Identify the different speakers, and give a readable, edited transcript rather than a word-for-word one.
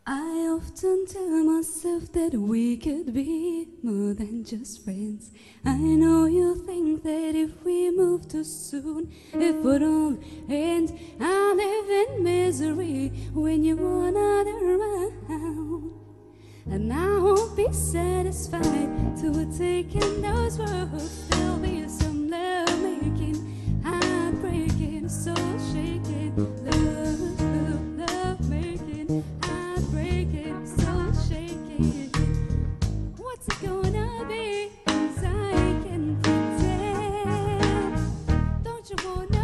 Speaker 1: I often tell myself that we could be more than just friends. I know you think that if we move too soon, it would all end. I live in misery when you are not around. And I won't be satisfied till taking those words. There'll be some love making, heartbreaking, soul shaking, love making, heartbreaking, soul shaking. What's it gonna be? 'Cause I can pretend. Don't you wanna?